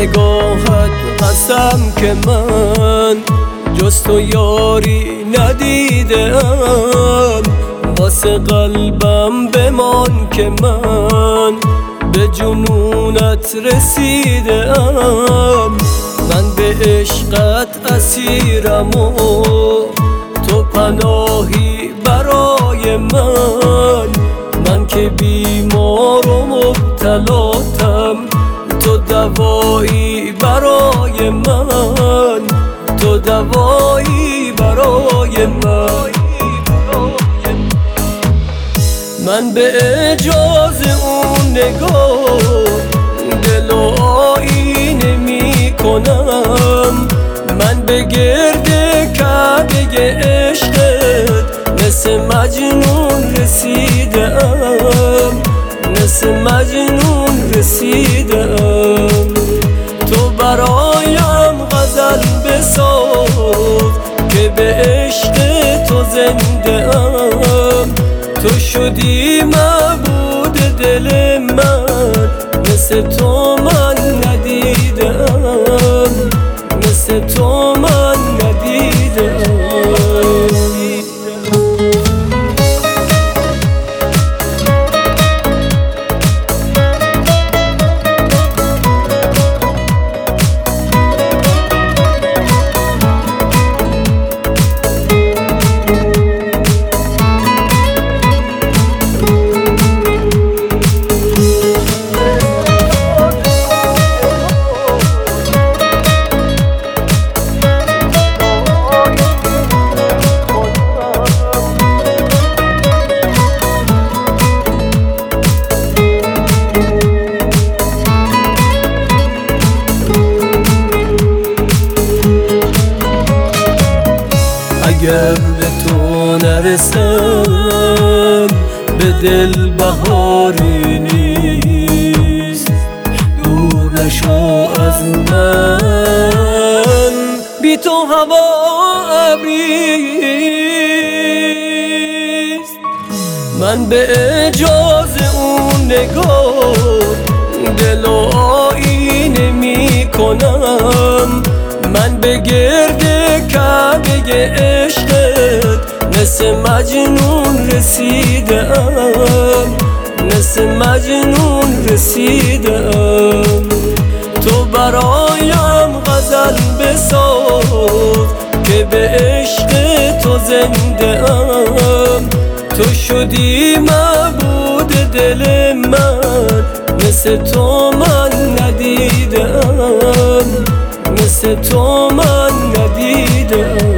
نگاهت قسم که من جز تو یاری ندیدم. واسه قلبم بمان که من به جنونت رسیدم. من به عشقت اسیرم و تو پناهی برای من که بیمار و مبتلاتم. تو دوایی برای من، تو دوایی برای من به اجاز اون نگاه دل و آینه می کنم. من به گرد کعبه عشقت مثل مجنون رسیدم، مثل مجنون رسیدم. تو برایم غزل بساز که به عشق تو زنده ام. تو شدی معبود دل من، مثل تو من ندیدم، مثل تو من ندیدم. اگر به تو نرسم به دل بهاری نیست. دور نشو از من، بی تو هوا ابریست. من به اجاز اون نگاه دل و آینه می کنم. من به گرد کعبه عشقت مثل مجنون رسیدم، مثل مجنون رسیدم. تو برایم غزل بساز که به عشق تو زنده ام. تو شدی معبود دل من، مثل تو من ندیدم، مثل تو من ندیدم.